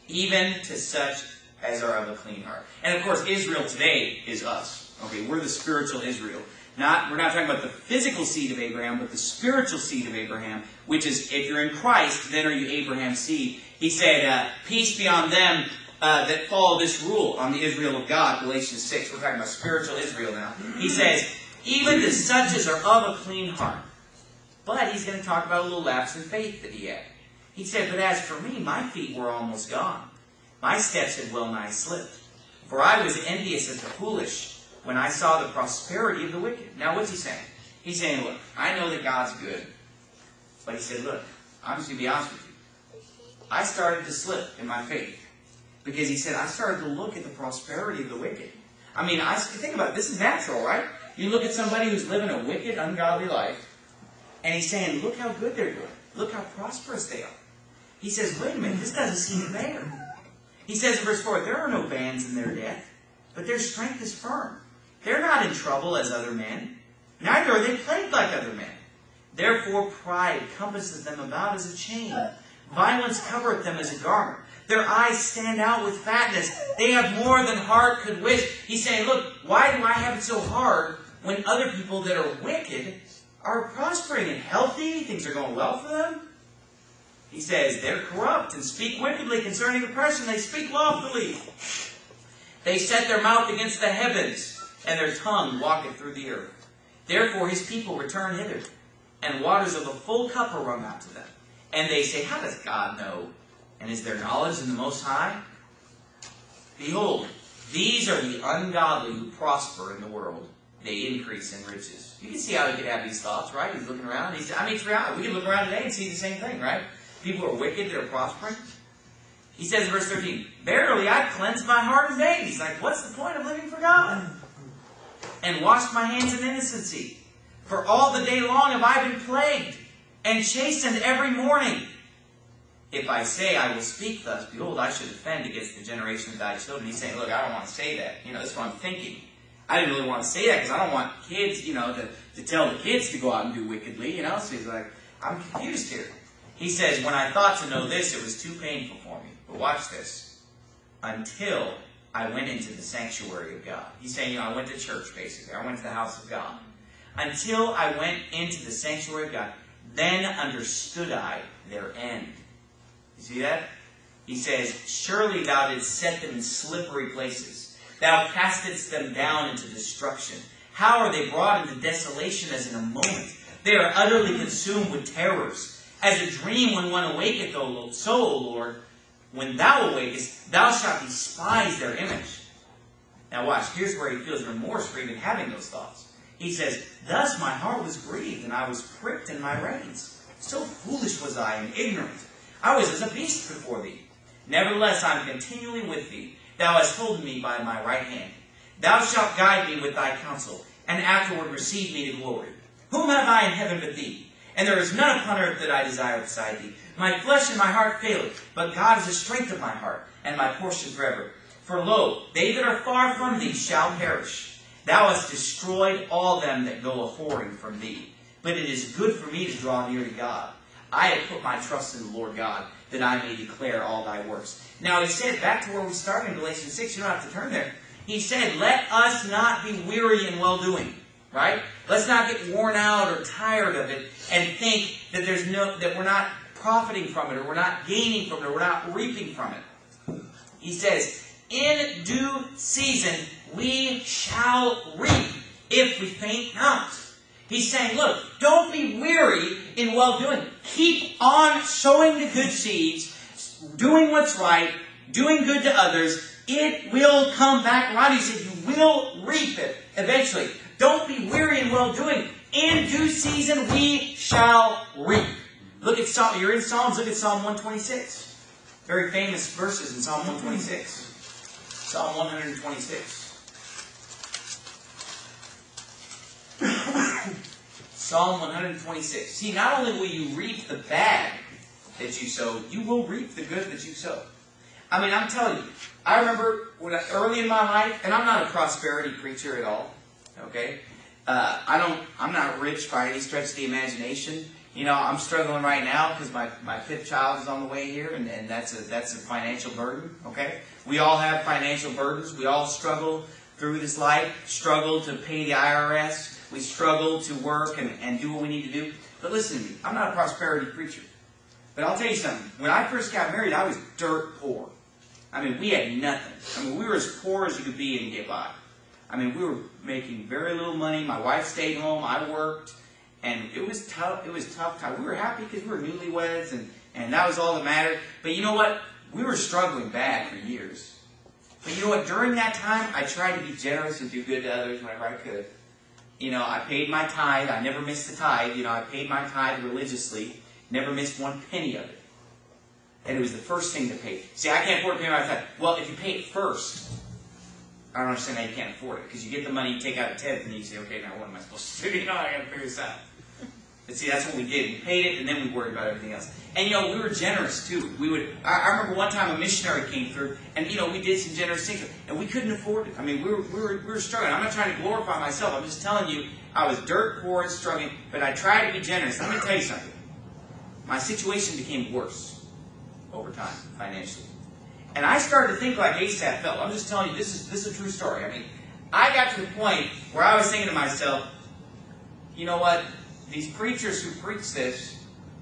even to such as are of a clean heart. And of course, Israel today is us. Okay, we're the spiritual Israel. We're not talking about the physical seed of Abraham, but the spiritual seed of Abraham, which is, if you're in Christ, then are you Abraham's seed. He said, peace be on them that follow this rule, on the Israel of God, Galatians 6. We're talking about spiritual Israel now. He says, even to such as are of a clean heart. But he's going to talk about a little lapse in faith that he had. He said, but as for me, my feet were almost gone. My steps had well nigh slipped. For I was envious at the foolish when I saw the prosperity of the wicked. Now what's he saying? He's saying, look, I know that God's good. But he said, look, I'm just going to be honest with you. I started to slip in my faith. Because he said, I started to look at the prosperity of the wicked. I mean, think about it. This is natural, right? You look at somebody who's living a wicked, ungodly life, and he's saying, look how good they're doing. Look how prosperous they are. He says, wait a minute, this doesn't seem fair. He says in verse 4, there are no bands in their death, but their strength is firm. They're not in trouble as other men, neither are they plagued like other men. Therefore pride compasses them about as a chain. Violence covereth them as a garment. Their eyes stand out with fatness. They have more than heart could wish. He's saying, look, why do I have it so hard when other people that are wicked are prospering and healthy? Things are going well for them. He says, they're corrupt and speak wickedly concerning oppression. They speak lawfully. They set their mouth against the heavens, and their tongue walketh through the earth. Therefore his people return hither, and waters of a full cup are run out to them. And they say, how does God know? And is there knowledge in the Most High? Behold, these are the ungodly who prosper in the world. They increase in riches. You can see how he could have these thoughts, right? He's looking around. It's reality. We can look around today and see the same thing, right? People are wicked, they're prospering. He says in verse 13, verily I cleansed my heart in vain. He's like, what's the point of living for God? And washed my hands in innocency. For all the day long have I been plagued, and chastened every morning. If I say I will speak thus, behold, I should offend against the generation of thy children. He's saying, look, I don't want to say that. That's what I'm thinking. I didn't really want to say that because I don't want kids, to tell the kids to go out and do wickedly, So he's like, I'm confused here. He says, when I thought to know this, it was too painful for me. But watch this. Until I went into the sanctuary of God. He's saying, I went to church, basically. I went to the house of God. Until I went into the sanctuary of God, then understood I their end. You see that? He says, surely thou didst set them in slippery places. Thou castedst them down into destruction. How are they brought into desolation as in a moment? They are utterly consumed with terrors. As a dream when one awaketh, so, O Lord, when thou awakest, thou shalt despise their image. Now watch, here's where he feels remorse for even having those thoughts. He says, thus my heart was grieved, and I was pricked in my reins. So foolish was I and ignorant. I was as a beast before thee. Nevertheless, I am continually with thee. Thou hast holden me by my right hand. Thou shalt guide me with thy counsel, and afterward receive me to glory. Whom have I in heaven but thee? And there is none upon earth that I desire beside thee. My flesh and my heart faileth, but God is the strength of my heart, and my portion forever. For lo, they that are far from thee shall perish. Thou hast destroyed all them that go a-whoring from thee. But it is good for me to draw near to God. I have put my trust in the Lord God, that I may declare all thy works. Now he said, back to where we started in Galatians 6, you don't have to turn there. He said, let us not be weary in well-doing. Right? Let's not get worn out or tired of it and think that that we're not profiting from it, or we're not gaining from it, or we're not reaping from it. He says, in due season we shall reap if we faint not. He's saying, look, don't be weary in well-doing. Keep on sowing the good seeds, doing what's right, doing good to others. It will come back around. He said, you will reap it eventually. Don't be weary in well-doing. In due season we shall reap. Look at Psalm. You're in Psalms. Look at Psalm 126. Very famous verses in Psalm 126. Psalm 126. Psalm 126. See, not only will you reap the bad that you sow, you will reap the good that you sow. I mean, I'm telling you, I remember early in my life, and I'm not a prosperity preacher at all. Okay? I'm not rich by any stretch of the imagination. I'm struggling right now because my fifth child is on the way here, and that's a financial burden, okay? We all have financial burdens. We all struggle through this life, struggle to pay the IRS. We struggle to work and do what we need to do. But listen to me, I'm not a prosperity preacher. But I'll tell you something. When I first got married, I was dirt poor. I mean, we had nothing. I mean, we were as poor as you could be and get by. I mean, we were making very little money. My wife stayed home. I worked. And it was tough. It was tough time. We were happy because we were newlyweds, and that was all that mattered. But you know what? We were struggling bad for years. But you know what? During that time, I tried to be generous and do good to others whenever I could. I paid my tithe. I never missed the tithe. I paid my tithe religiously. Never missed one penny of it. And it was the first thing to pay. See, I can't afford to pay my tithe. Well, if you pay it first, I don't understand how you can't afford it. Because you get the money, you take out a tenth, and you say, okay, now what am I supposed to do? I got to figure this out. But see, that's what we did. We paid it, and then we worried about everything else. And, we were generous, too. I remember one time a missionary came through, and, we did some generous things, and we couldn't afford it. I mean, we were struggling. I'm not trying to glorify myself. I'm just telling you, I was dirt poor and struggling, but I tried to be generous. Let me tell you something. My situation became worse over time, financially. And I started to think like Asaph felt. I'm just telling you, this is a true story. I mean, I got to the point where I was thinking to myself, you know what? These preachers who preach this,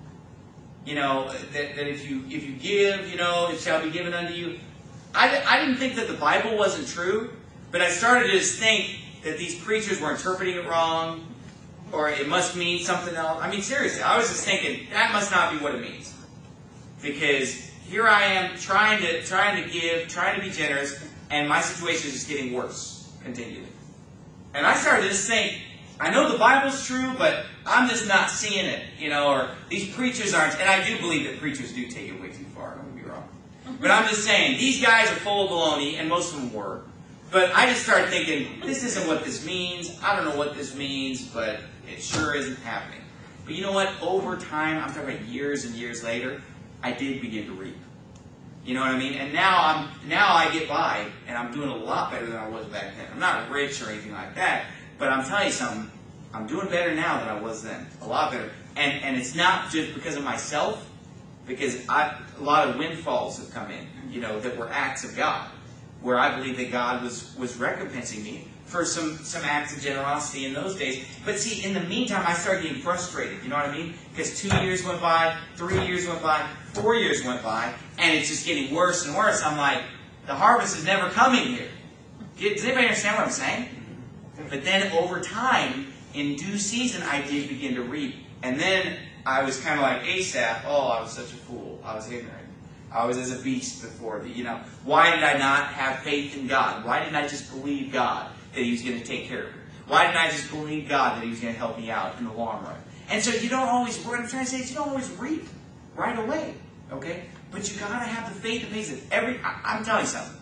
that if you give, it shall be given unto you. I didn't think that the Bible wasn't true, but I started to just think that these preachers were interpreting it wrong, or it must mean something else. I mean, seriously, I was just thinking, that must not be what it means. Because here I am trying to give, trying to be generous, and my situation is just getting worse continually. And I started to just think, I know the Bible's true, but I'm just not seeing it, or these preachers aren't. And I do believe that preachers do take it way too far, don't get me wrong. But I'm just saying, these guys are full of baloney, and most of them were. But I just started thinking, this isn't what this means. I don't know what this means, but it sure isn't happening. But you know what? Over time, I'm talking about years and years later, I did begin to reap. You know what I mean? And now I get by, and I'm doing a lot better than I was back then. I'm not rich or anything like that, but I'm telling you something. I'm doing better now than I was then. A lot better. And it's not just because of myself, because a lot of windfalls have come in, that were acts of God, where I believe that God was recompensing me for some acts of generosity in those days. But see, in the meantime, I started getting frustrated. You know what I mean? Because 2 years went by, 3 years went by, 4 years went by, and it's just getting worse and worse. I'm like, the harvest is never coming here. Does anybody understand what I'm saying? But then over time, in due season, I did begin to reap. And then I was kind of like Asaph. Oh, I was such a fool. I was ignorant. I was as a beast before. Why did I not have faith in God? Why didn't I just believe God that He was going to take care of me? Why didn't I just believe God that He was going to help me out in the long run? And so you don't always, what I'm trying to say is you don't always reap right away. Okay? But you got to have the faith that pays it. I'm telling you something.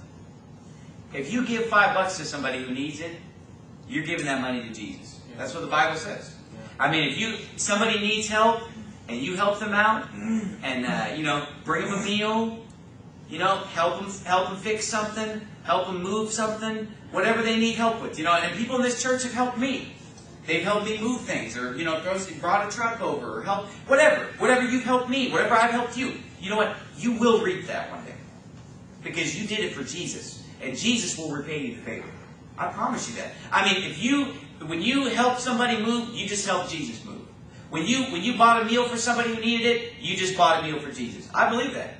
If you give $5 to somebody who needs it, you're giving that money to Jesus. That's what the Bible says. I mean, if somebody needs help, and you help them out, and bring them a meal, help them fix something, help them move something, whatever they need help with, and people in this church have helped me. They've helped me move things, or brought a truck over, or help whatever you've helped me, whatever I've helped you. You know what? You will reap that one day, because you did it for Jesus, and Jesus will repay you the favor. I promise you that. I mean, when you help somebody move, you just helped Jesus move. When you bought a meal for somebody who needed it, you just bought a meal for Jesus. I believe that.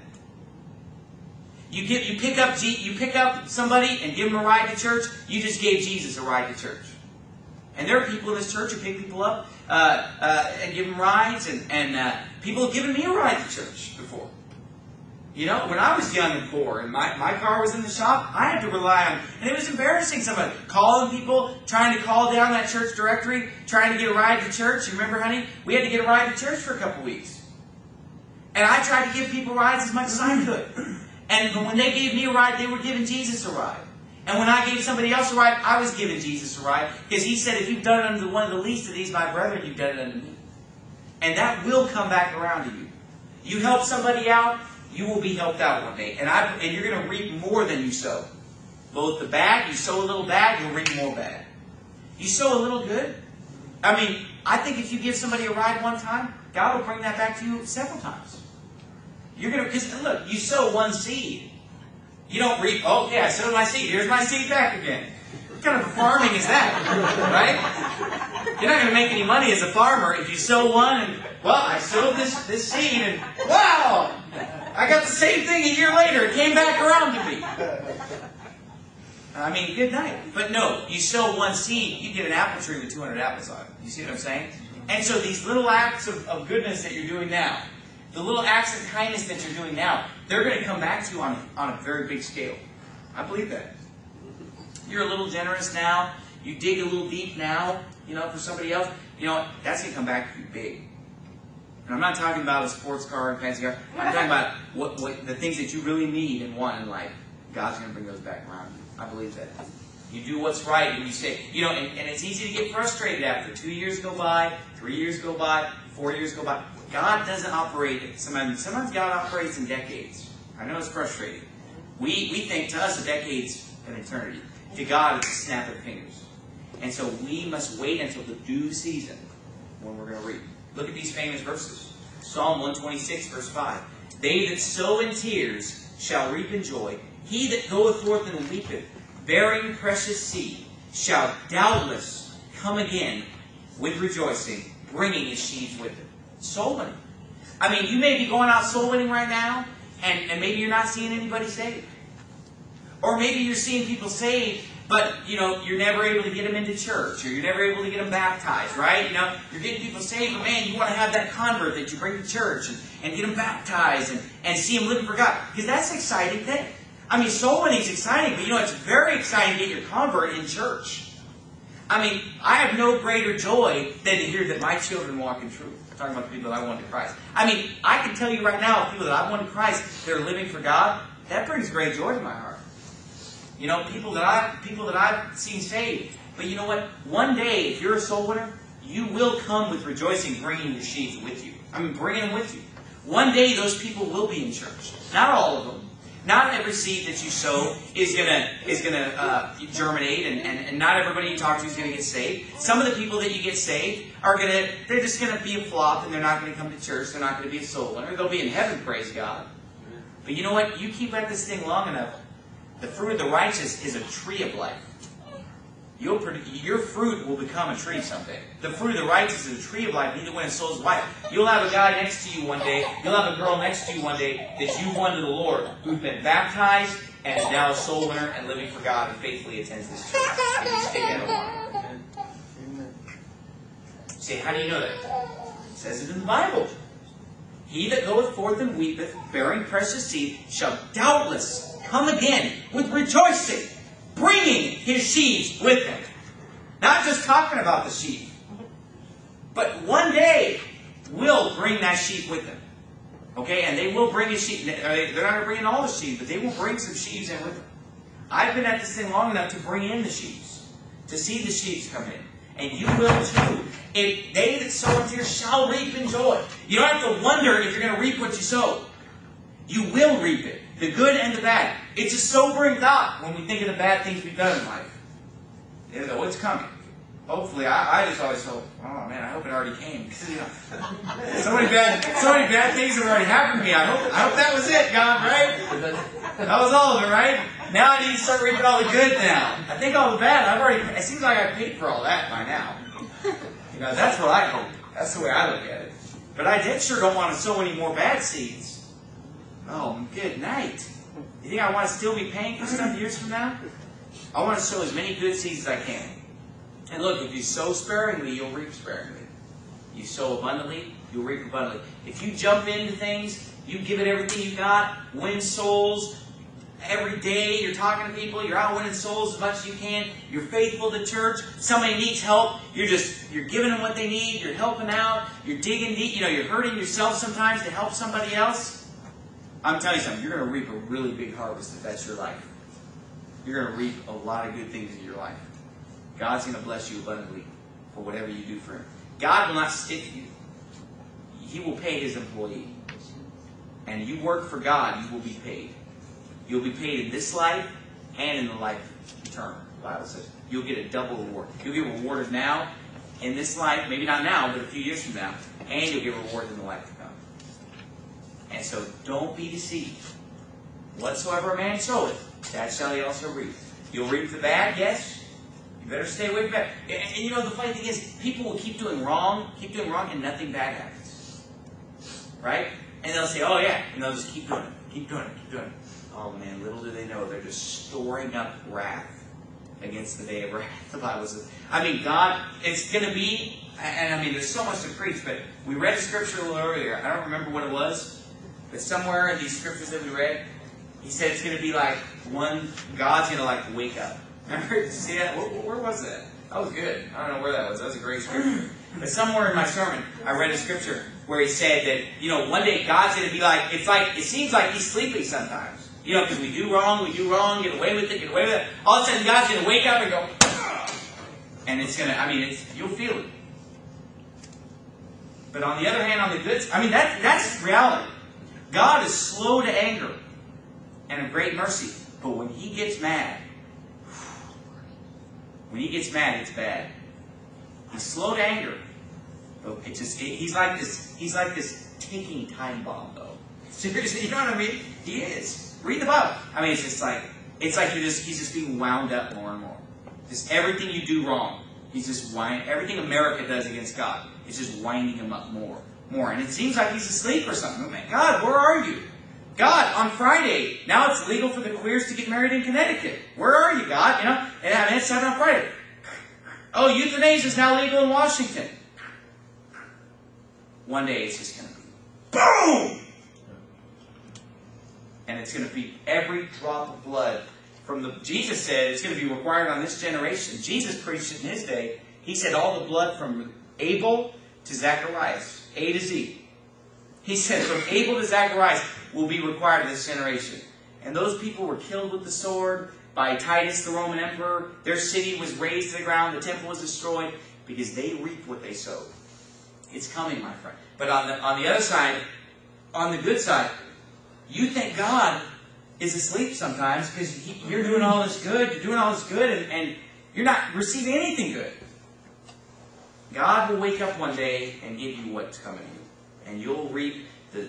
You pick up somebody and give them a ride to church, you just gave Jesus a ride to church. And there are people in this church who pick people up and give them rides, and people have given me a ride to church before. When I was young and poor and my car was in the shop, I had to rely on, and it was embarrassing, somebody calling people, trying to call down that church directory, trying to get a ride to church. You remember, honey? We had to get a ride to church for a couple weeks. And I tried to give people rides as much as I could. And when they gave me a ride, they were giving Jesus a ride. And when I gave somebody else a ride, I was giving Jesus a ride. Because He said, if you've done it unto one of the least of these, my brethren, you've done it unto me. And that will come back around to you. You help somebody out, you will be helped out one day. And you're going to reap more than you sow. Both the bad, you sow a little bad, you'll reap more bad. You sow a little good. I mean, I think if you give somebody a ride one time, God will bring that back to you several times. You're going to, because look, you sow one seed. You don't reap, oh yeah, I sowed my seed. Here's my seed back again. What kind of farming is that? Right? You're not going to make any money as a farmer if you sow one and, well, I sowed this seed and, wow! I got the same thing a year later. It came back around to me. I mean, good night. But no, you sow one seed, you get an apple tree with 200 apples on it. You see what I'm saying? And so these little acts of goodness that you're doing now, the little acts of kindness that you're doing now, they're going to come back to you on a very big scale. I believe that. You're a little generous now. You dig a little deep now, for somebody else. You know what? That's going to come back to you big. And I'm not talking about a sports car and fancy car. I'm talking about what the things that you really need and want in life. God's going to bring those back around. I believe that. You do what's right, and you say, and it's easy to get frustrated after 2 years go by, 3 years go by, 4 years go by. God doesn't operate, sometimes God operates in decades. I know it's frustrating. We think to us a decade's an eternity. To God, it's a snap of the fingers. And so we must wait until the due season when we're going to reap. Look at these famous verses. Psalm 126, verse 5. They that sow in tears shall reap in joy. He that goeth forth and weepeth, bearing precious seed, shall doubtless come again with rejoicing, bringing his sheaves with him. Soul winning. I mean, you may be going out soul winning right now, and maybe you're not seeing anybody saved. Or maybe you're seeing people saved, but, you're never able to get them into church, or you're never able to get them baptized, right? You're getting people saved, but man, you want to have that convert that you bring to church and get them baptized and see them living for God. Because that's an exciting thing. I mean, soul winning is exciting, but it's very exciting to get your convert in church. I mean, I have no greater joy than to hear that my children walk in truth. I'm talking about the people that I won to Christ. I mean, I can tell you right now, people that I've won to Christ, that are living for God, that brings great joy to my heart. People that I've seen saved. But you know what? One day, if you're a soul winner, you will come with rejoicing, bringing your sheaves with you. I mean, bringing them with you. One day, those people will be in church. Not all of them. Not every seed that you sow is gonna germinate, and not everybody you talk to is gonna get saved. Some of the people that you get saved they're just gonna be a flop, and they're not gonna come to church. They're not gonna be a soul winner. They'll be in heaven, praise God. But you know what? You keep at this thing long enough, the fruit of the righteous is a tree of life. Your fruit will become a tree someday. The fruit of the righteous is a tree of life, neither when his soul is wife. You'll have a guy next to you one day, you'll have a girl next to you one day that you've won to the Lord, who's been baptized and is now a soul winner and living for God and faithfully attends this church. And you just take that along. You say, how do you know that? It says it in the Bible. He that goeth forth and weepeth, bearing precious seed, shall doubtless come again with rejoicing, bringing his sheaves with him. Not just talking about the sheep, but one day will bring that sheep with them. Okay, and they will bring his sheep. They're not going to bring in all the sheep, but they will bring some sheaves in with them. I've been at this thing long enough to bring in the sheaves, to see the sheaves come in. And you will too. If they that sow in tears shall reap in joy. You don't have to wonder if you're going to reap what you sow. You will reap it. The good and the bad. It's a sobering thought when we think of the bad things we've done in life. What's coming? Hopefully, I just always hope, oh man, I hope it already came. So many bad things have already happened to me. I hope that was it, God, right? That was all of it, right? Now I need to start reaping all the good now. I think all the bad, it seems like I paid for all that by now. That's what I hope. That's the way I look at it. But I sure don't want to sow any more bad seeds. Oh, good night. You think I want to still be paying for stuff years from now? I want to sow as many good seeds as I can. And look, if you sow sparingly, you'll reap sparingly. You sow abundantly, you'll reap abundantly. If you jump into things, you give it everything you got, win souls. Every day you're talking to people, you're out winning souls as much as you can. You're faithful to church. Somebody needs help. You're giving them what they need. You're helping out. You're digging deep. You're hurting yourself sometimes to help somebody else. I'm telling you something. You're going to reap a really big harvest if that's your life. You're going to reap a lot of good things in your life. God's going to bless you abundantly for whatever you do for Him. God will not stick you. He will pay His employee. And you work for God, you will be paid. You'll be paid in this life and in the life eternal, the Bible says. You'll get a double reward. You'll get rewarded now, in this life, maybe not now, but a few years from now. and you'll get rewarded in the life to come. And so don't be deceived. Whatsoever a man soweth, that shall he also reap. You'll reap the bad, yes. You better stay away from that. And you know, the funny thing is, people will keep doing wrong, and nothing bad happens. Right? And they'll say, oh yeah, and they'll just keep doing it, keep doing it, keep doing it. Oh man, little do they know, they're just storing up wrath against the day of wrath. The Bible says. I mean, God, it's going to be, and I mean, there's so much to preach, but we read the scripture a little earlier. I don't remember what it was, but somewhere in these scriptures that we read, he said it's going to be like God's going to like wake up. Remember? Did you see that? Where was that? That was good. I don't know where that was. That was a great scripture. But somewhere in my sermon, I read a scripture where he said that, you know, one day God's going to be like, it seems like he's sleeping sometimes. You know, because we do wrong, get away with it. All of a sudden, God's going to wake up and go, ah! And it's going to, I mean, you'll feel it. But on the other hand, on the good, I mean, that's reality. God is slow to anger and of great mercy. But when he gets mad, it's bad. He's slow to anger. But he's like this ticking time bomb, though. Seriously, you know what I mean? He is. Read the Bible. I mean, it's like he's just being wound up more and more. Just everything you do wrong, he's just everything America does against God, it's just winding him up more. And it seems like he's asleep or something. Oh, man, God, where are you? God, on Friday, now it's legal for the queers to get married in Connecticut. Where are you, God? You know, and I mean, it's starting on Friday. Oh, euthanasia is now legal in Washington. One day it's just going to be boom! And it's going to be every drop of blood from Jesus said it's going to be required on this generation. Jesus preached it in his day. He said all the blood from Abel to Zacharias, A to Z. He said from Abel to Zacharias will be required in this generation. And those people were killed with the sword by Titus, the Roman emperor. Their city was razed to the ground. The temple was destroyed because they reap what they sowed. It's coming, my friend. But on the other side, on the good side, you think God is asleep sometimes because you're doing all this good, and you're not receiving anything good. God will wake up one day and give you what's coming to you, and you'll reap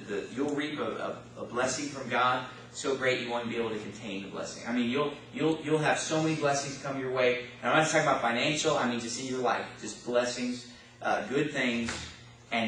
a blessing from God so great you won't be able to contain the blessing. I mean, you'll have so many blessings come your way. And I'm not talking about financial. I mean, just in your life, just blessings, good things.